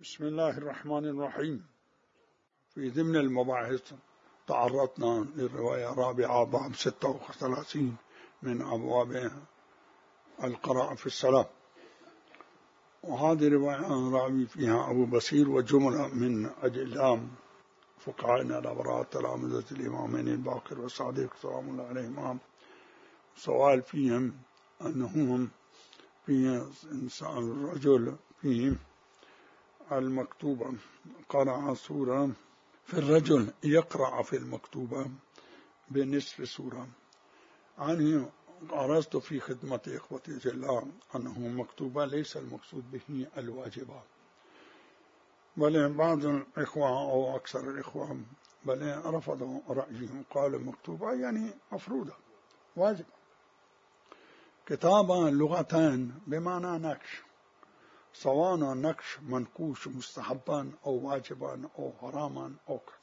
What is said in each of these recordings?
بسم الله الرحمن الرحيم. في ضمن المباحث تعرضنا للرواية الرابعة باب 36 من أبواب القراءة في الصلاة، وهذه رواية راوي فيها أبو بصير وجملة من أجلام فقهاءنا الأبرار تلامذة الإمامين الباقر والصادق سلام الله عليهما. سؤال فيهم أنهم في الرجل فيهم المكتوبة قرأ سورة، في الرجل يقرأ في المكتوبة بنصف سورة. عني عرضت في خدمة إخوتي في الله أنه مكتوبة ليس المقصود به الواجبات، بل بعض الإخوة أو أكثر الإخوة بل رفضوا رأيهم، قالوا مكتوبة يعني مفروضة واجبة. كتابة لغتان بمعنى نقش، سواء نقش منقوش مستحبا أو واجبا أو حراما أو كذا،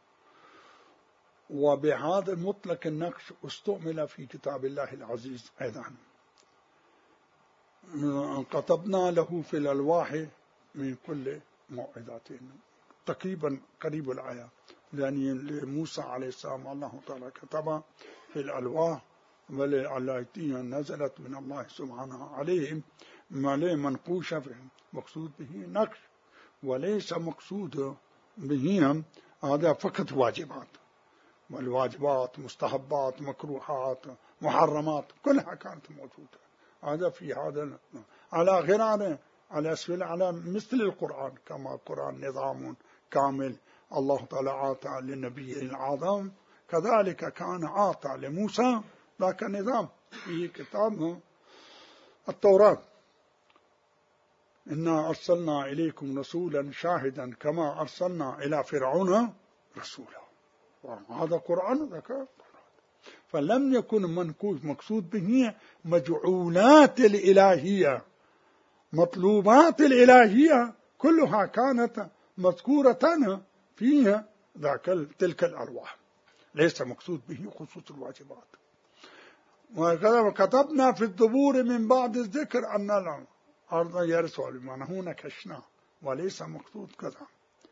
وبهذا مطلق النقش استعمل في كتاب الله العزيز أيضا. كتبنا له في الألواح من كل موعظتين، تقريبا قريب الآية، يعني لموسى عليه السلام الله تعالى كتب في الألواح والتي نزلت من الله سبحانه عليهم مالي منقوشة فيهم، مقصود به نقش وليس مقصود به هذا فقط واجبات، والواجبات مستحبات مكروهات محرمات كلها كانت موجودة. هذا في هذا على غرار على أسفل على مثل القرآن، كما القرآن نظام كامل الله تعالى عطى للنبي العظام، كذلك كان عطى لموسى ذاك النظام في كتاب التوراة. إنا أرسلنا إليكم رسولا شاهدا كما أرسلنا إلى فرعون رسولا، وهذا قرآن ذكر. فلم يكن منقوش مقصود به مجعولات الإلهية، مطلوبات الإلهية كلها كانت مذكورة فيها تلك الأرواح، ليس مقصود به خصوص الواجبات. وكتبنا في الزبور من بعد الذكر أن الأرض يرثها بمعنى هنا كشنا، وليس مقصود كذا.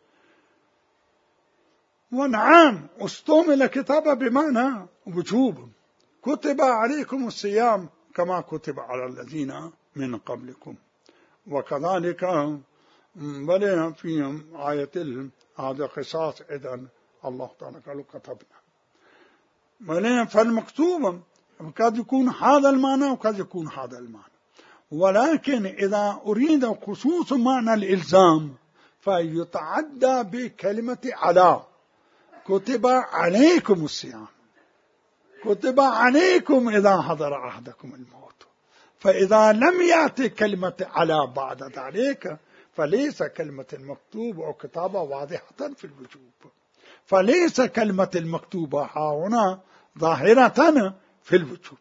ونعم استعمل كتاب بمعنى وجوب، كتب عليكم الصيام كما كتب على الذين من قبلكم، وكذلك بل في آية هذا قصاص إذن الله تعالى قالوا كتبنا بل. فالمكتوب قد يكون هذا المعنى وقد يكون هذا المعنى، ولكن إذا أريد خصوص معنى الإلزام فيتعدى بكلمة على، كتب عليكم الصيام، كتب عليكم إذا حضر أحدكم الموت. فإذا لم يأتي كلمة على بعد ذلك فليس كلمة المكتوب أو كتابة واضحة في الوجوب، فليس كلمة المكتوبة هنا ظاهرة في الوجوب.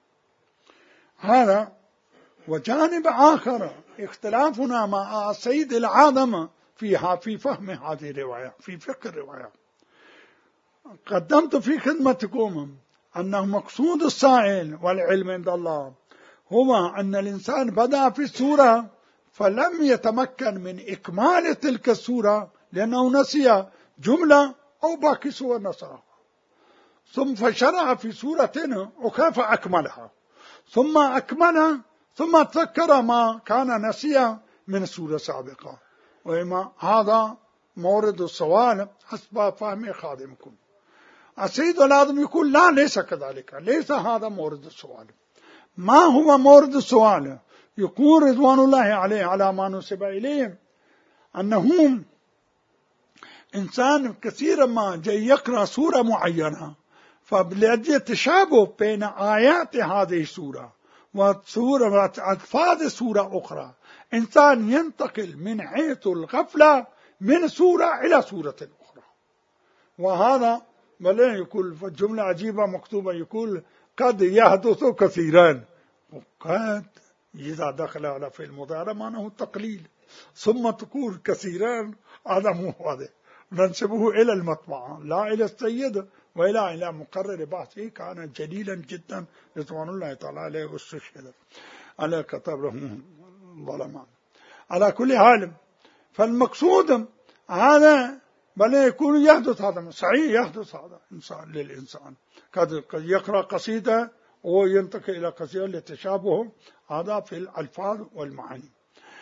هذا. وجانب آخر اختلافنا مع سيد العالم في فهم هذه الرواية، في فقه الرواية. قدمت في خدمتكم أنه مقصود السائل والعلم عند الله هو أن الإنسان بدأ في السورة فلم يتمكن من إكمال تلك السورة لأنه نسي جملة أو باقي سورة نساها، ثم فشرع في سورة وكيف أكملها، ثم أكمل ثم تذكر ما كان نسي من سورة سابقة. وإما هذا مورد السؤال حسب فهم خادمكم. السيد العظم يقول لا، ليس كذلك، ليس هذا مورد السؤال. ما هو مورد السؤال؟ يقول رضوان الله عليه على ما نسب إليه أنهم إنسان كثيرا ما جاي يقرأ سورة معينة، فبلأجل تشابه بين آيات هذه السورة وسورة ألفاظ سورة أخرى إنسان ينتقل من حيث الغفلة من سورة إلى سورة أخرى. وهذا بل يقول جملة عجيبة مكتوبة، يقول قد يحدث كثيرا، وقد إذا دخل على في المضارع معناه تقليل، ثم تقول كثيرا هذا مو واضح، ننسبه إلى المطبعة لا إلى السيد وإلى مقرر بحثه كان جليلا جدا رضوان الله تعالى عليه واستشهد على كتاب له ظلمان. على كل حال فالمقصود هذا بل يكون يحدث هذا صحيح، يحدث هذا إنسان للإنسان قد يقرأ قصيدة وينتقل إلى قصيدة لتشابه هذا في الألفاظ والمعاني،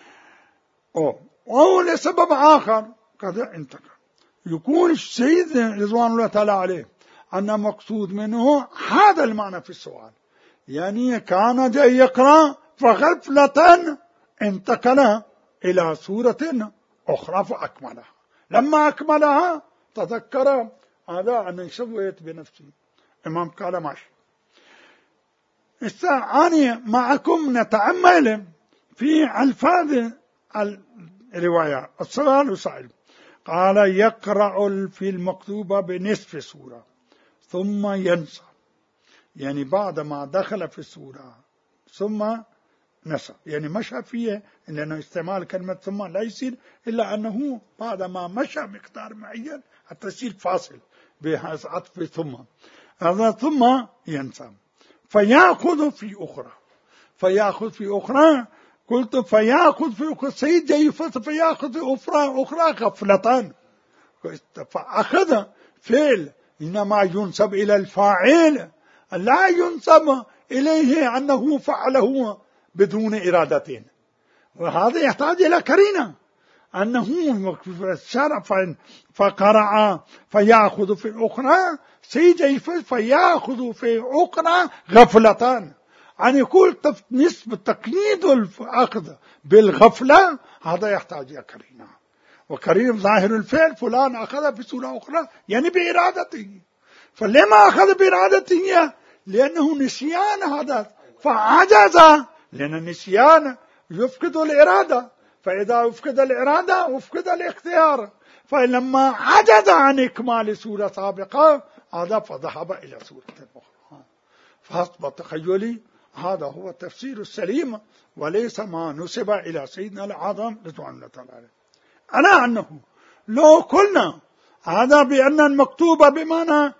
أو لسبب آخر قد انتقل. يكون السيد رضوان الله تعالى عليه أن مقصود منه هذا المعنى في السؤال، يعني كان جاي يقرأ فغفلة انتقل إلى سورة أخرى فأكملها، لما أكملها تذكر هذا أن سويت بنفسي. إمام قال ماشي. أنا معكم نتأمل في ألفاظ الرواية. السؤال وسائل قال يقرأ في المكتوبة بنصف سورة ثم ينسى، يعني بعد ما دخل في السورة ثم نسى، يعني مشى فيه، لأنه استعمال كلمة ثم لا يصير إلا أنه بعد ما مشى مقدار معين حتى يصير فاصل بهذا عطف ثم، هذا ثم ينسى فيأخذ في أخرى. فيأخذ في أخرى قلت فيأخذ في أخرى سيد جاي فيأخذ في أخرى غفلتان، فأخذ فعل إنما ينسب إلى الفاعل، لا ينسب إليه أنه فعله بدون إرادتين، وهذا يحتاج إلى قرينة أنه شرف فقرأ فيأخذ في أخرى سيجي فيأخذ في أخرى غفلتان، أن يقول نسبة تقييد الأخذ بالغفلة هذا يحتاج إلى قرينة، وقرينة ظاهر الفعل فلان أخذ بصورة أخرى يعني بإرادته. فلما أخذ بإرادته؟ لأنه نسيان حدث فعجز، لأن النسيان يفقد الإرادة، فإذا يفقد الإرادة يفقد الاختيار، فلما عجز عن إكمال سورة سابقة هذا فذهب إلى سورة أخرى. فحسب تخيلي هذا هو التفسير السليم، وليس ما نسب إلى سيدنا الأعظم رضوان الله تعالى عليه. أنا أنه لو قلنا هذا بأن المكتوبة بمعنى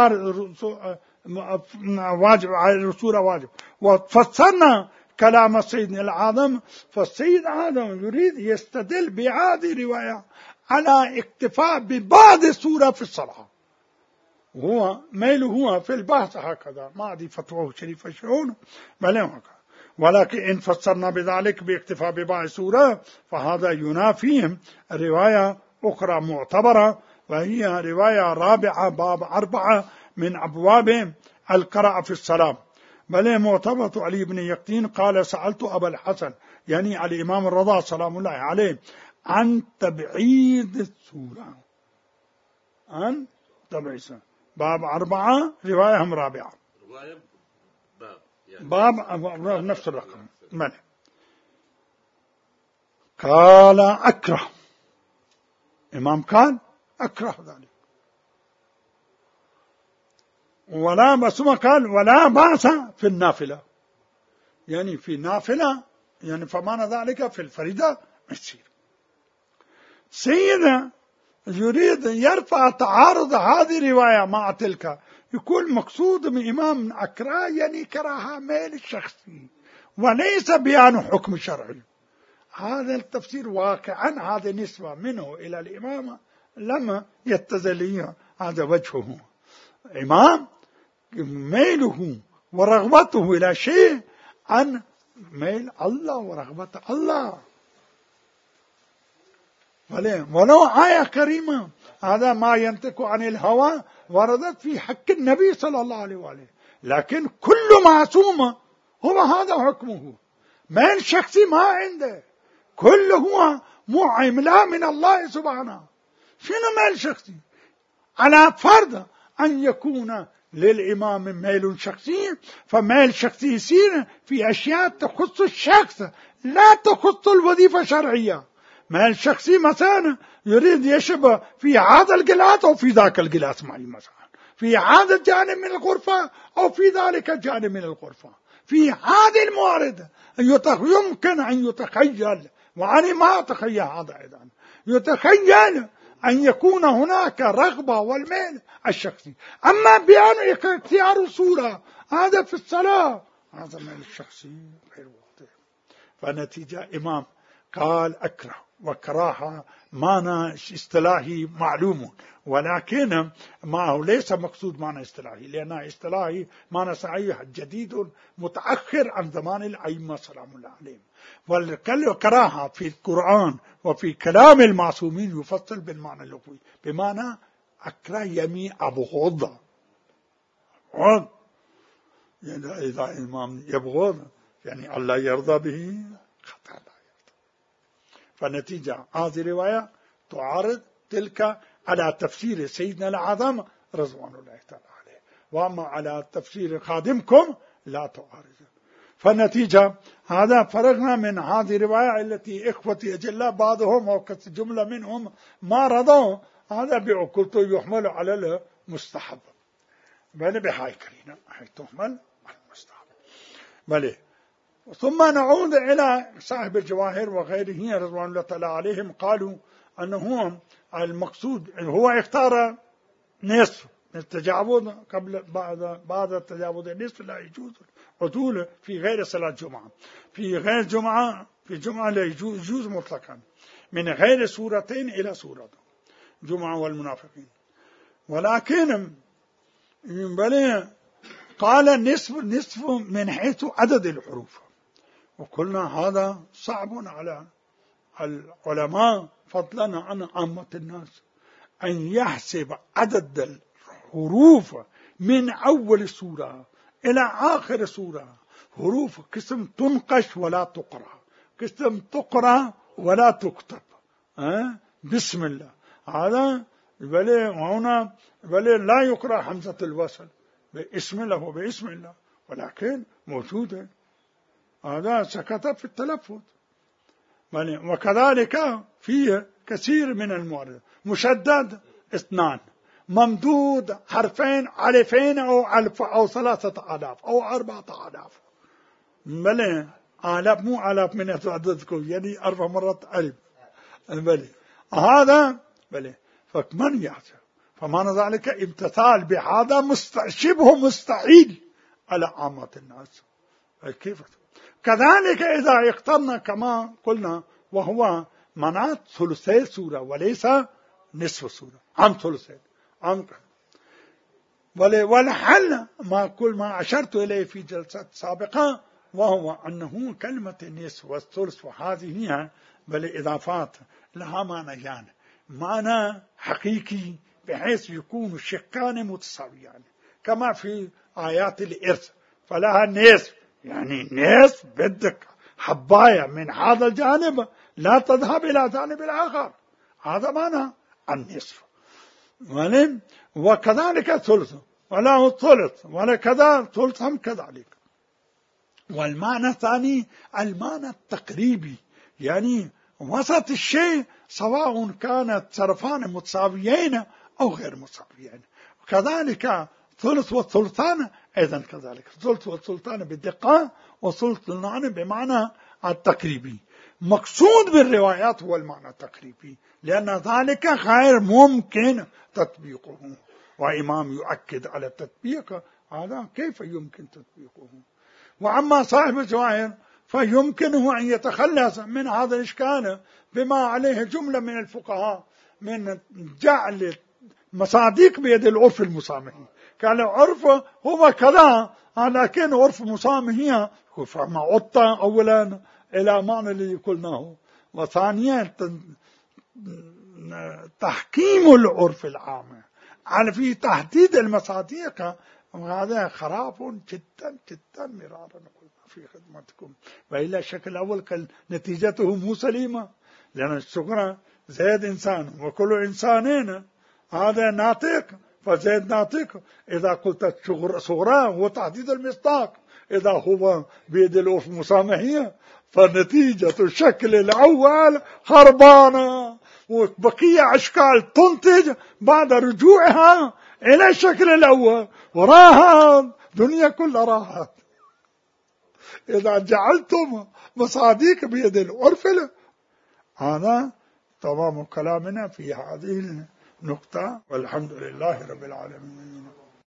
واجب على الرسول واجب، وفسرنا كلام سيدنا الأعظم، فالسيد الأعظم يريد يستدل بهذه رواية على اكتفاء ببعض سورة في الصلاة، وهو ميله هو في البحث هكذا، ما عندي فتوى شريفة شؤون ولكن إن فسرنا بذلك باكتفاء ببعض سورة فهذا ينافيهم رواية أخرى معتبرة، وهي رواية رابعة باب 4 من أبواب القراءة في الصلاة، بل معتبرة علي بن يقطين قال سألت أبا الحسن يعني على الإمام الرضا سلام الله عليه عن تبعيد السورة، عن تبعيد السورة. باب 4 رواية هم رابعة، باب نفس الرقم من قال أكره، إمام قال أكره ذلك، ولا بس ما قال ولا بأس في النافلة، يعني في نافلة يعني فمعنى ذلك في الفريضة يصير. سيدنا يريد يرفع تعارض هذه الرواية مع تلك، يكون مقصود من إمام أكره يعني كراهة ميل الشخصي وليس بيان حكم شرعي. هذا التفسير واقعا هذه نسبة منه إلى الإمام لم يتزل هذا وجهه، إمام ميله ورغبته إلى شيء عن ميل الله ورغبة الله. ولو آية كريمة هذا ما ينطق عن الهوى وردت في حق النبي صلى الله عليه وآله، لكن كل معصوم هو هذا حكمه، ميل شخصي ما عنده، كل هو معاملة من الله سبحانه. شنو ميل شخصي؟ على فرض أن يكون للإمام ميل شخصي، فميل شخصي يصير في أشياء تخص الشخص لا تخص الوظيفة الشرعية. ميل شخصي مثلا يريد يشرب في هذا الجلاس أو في ذاك الجلاس معي، مثلا في هذا الجانب من الغرفة أو في ذلك الجانب من الغرفة، في هذه الموارد يمكن أن يتخيل، وأنا ما أتخيل هذا أيضا، يتخيل أن يكون هناك رغبة والميل الشخصي. أما بيان اختيار الصورة هذا في الصلاة هذا ميل الشخصي غير واضح، فنتيجة إمام قال أكره، وكراهة معنى اصطلاحي معلوم، ولكن معه ليس مقصود معنى اصطلاحي، لأن اصطلاحي معنى صحيح جديد متأخر عن زمان الأئمة سلام الله عليهم. والكراهة في القرآن وفي كلام المعصومين يفصل بالمعنى اللغوي، بمعنى أكره يمي أبغض، يعني إذا الإمام يبغض يعني الله يرضى به خطأ لا يرضى. فالنتيجة هذه الرواية تعارض تلك على تفسير سيدنا الأعظم رضوان الله تعالى عليه، وأما على تفسير خادمكم لا تعارض. فالنتيجة هذا فرقنا من هذه الرواية التي إخوتي أجلاء بعضهم وجملة منهم ما رضوا، هذا بعقلته يحمل على المستحب، بل بهاي كرينا هي تحمل على المستحب بل. ثم نعود إلى صاحب الجواهر وغيره رضوان الله تعالى عليهم، قالوا أنه المقصود هو اختار نصف التجاوز قبل بعد التجاوز النصف لا يجوز عدول في غير صلاة جمعة، في غير جمعة، في جمعة لا يجوز مطلقا من غير سورتين إلى سورة جمعة والمنافقين. ولكن بل قال نصف من حيث عدد الحروف، وقلنا هذا صعب على العلماء فضلا عن عامة الناس أن يحسب عدد الحروف من أول السورة إلى آخر السورة. حروف قسم تنقش ولا تقرأ، قسم تقرأ ولا تكتب. بسم الله هذا بل هنا بل لا يقرأ حمزة الوصل باسم الله وباسم الله، ولكن موجودة هذا سكت في التلفظ. وكذلك فيه كثير من الموارد مشدد 2، ممدود حرفين ألفين أو ألف أو 3000 أو 4000، بل آلاف مو آلاف من عددكم يعني 4 مرات ألف بل هذا بل. فمن يحسب؟ فمعنى ذلك امتثال بهذا شبه مستحيل على عامة الناس. كيف؟ كذلك إذا اخترنا كما قلنا وهو منات ثلثي سورة وليس نصف سورة، عن ثلثين عن والحل ما كل ما أشرت إليه في جلسات سابقة، وهو أنه كلمة النصف والثلث وهذه هي بل إضافات لها معنيان، معنى حقيقي بحيث يكون الشقان متساويان كما في آيات الإرث، فلها نصف يعني نصف بدك حباية من هذا الجانب لا تذهب إلى جانب الآخر، هذا معنى النصف. وكذلك ثلث وله ثلث وكذا ثلث هم كذلك. والمعنى الثاني المعنى التقريبي، يعني وسط الشيء سواء كانت طرفان متساويين أو غير متساويين. كذلك ثلث والثلثان أيضا كذلك، ثلث والثلثان بالدقة وثلثان بمعنى التقريبي. مقصود بالروايات هو المعنى التقريبي، لأن ذلك غير ممكن تطبيقه، وإمام يؤكد على التطبيق هذا كيف يمكن تطبيقه. وأما صاحب الجواهر فيمكنه أن يتخلص من هذا الإشكال بما عليه جملة من الفقهاء من جعل مصادق بيد العرف المسامحي. قال العرف هو كذا، لكن عرف مسامحي فما عطى أولا إلى معنى الذي قلناه، وثانيا تحكيم العرف العام على في تحديد المصادق، وهذا خراب جدا جدا مرارا قلنا في خدمتكم. وإلا الشكل الأول كان نتيجته مو سليمة، لأن الصغرى زيد إنسان وكل إنسانين هذا ناطق فزيد ناطق. إذا قلت صغرى هو تحديد المصداق، إذا هو بيد العرف مسامحية فنتيجة الشكل الأول خربانة، وبقية أشكال تنتج بعد رجوعها إلى الشكل الأول، وراها دنيا كلها راحت. إذا جعلتم مصادق بيد العرف هذا تمام كلامنا في هذه النقطة، والحمد لله رب العالمين.